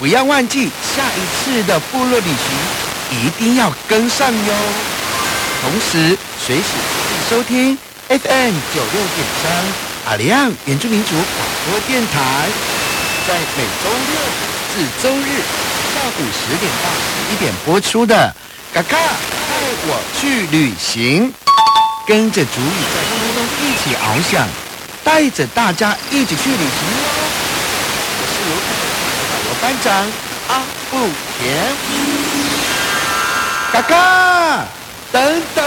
要忘记下一次的部落旅行一定要跟上哟。同时随时收听 FM 96.3阿里昂原住民族广播电台，在每周六至周日下午10点到11点播出的嘎嘎带我去旅行，跟着主语在空中一起翱翔，带着大家一起去旅行哟。我是卢凯的导游班长阿布田，嘎嘎等等。